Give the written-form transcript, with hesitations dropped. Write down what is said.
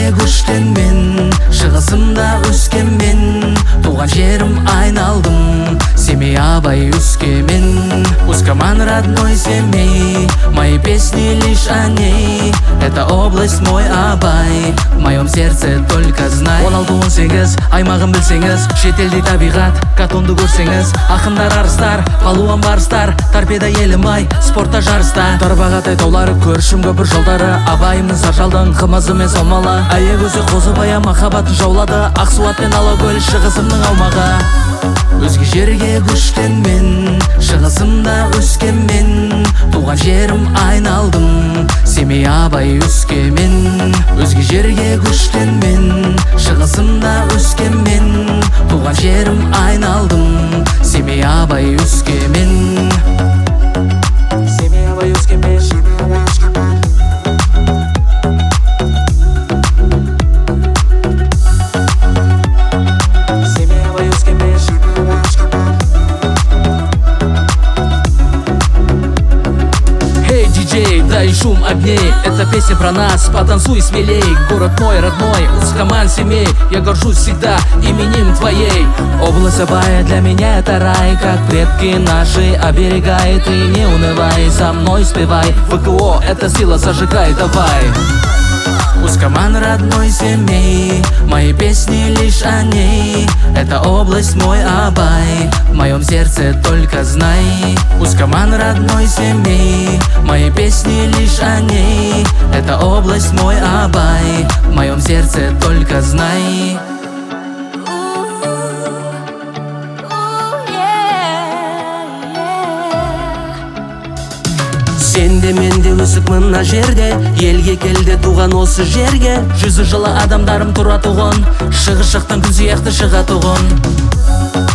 жерге көшкен мен, шығысымда өскен мен, туған жерім айналдым. Семей, Абай, Өскемен, Ускоман, родной Семей. Мои песни лишь о ней, это область мой Абай. В моем сердце только знай. 16-18 аймағын білсеңіз, шетелде табиғат, катонды көрсеңіз, ақындар арыстар, палуан барыстар, торпеда елім ай, спортта жарыста. Тарбағатай таулары, көршім көпір жолдары, Абайымыз ажалдың қымызы мен салмалы. Аягөзі Қозыбая махаббатын жаулады, Ақсуат пен Алакөл шығысымның аумағы. Өзге жерге көшкен мен, шығысымда өскен мен, туған жерім айналдым. Семей, Абай, Өскемен. Өзге жерге көшкен мен, шығысымда өскен мен, туған жерім айналдым. Семей, Абай, Өскемен. Семей, Абай, Өскемен. Дай шум огней, это песня про нас, потанцуй смелей. Город мой родной, Ускоман, Семей, я горжусь всегда именем твоей. Область Абая для меня это рай, как предки наши оберегает. И не унывай, со мной спевай, ВКО это сила, зажигай, давай. Ускоман, родной Семей, мои песни лишь о ней, это область мой Абай, в моем сердце только знай. Ускоман, родной Семей, мои песни лишь о ней, это область мой Абай, в моем сердце только знай. Сенде менде өсіп мына жерде, елге келді туған осы жерге. Жүзі жылы адамдарым тұра тұғын, шығыс жақтан күн сияқты шыға тұғын.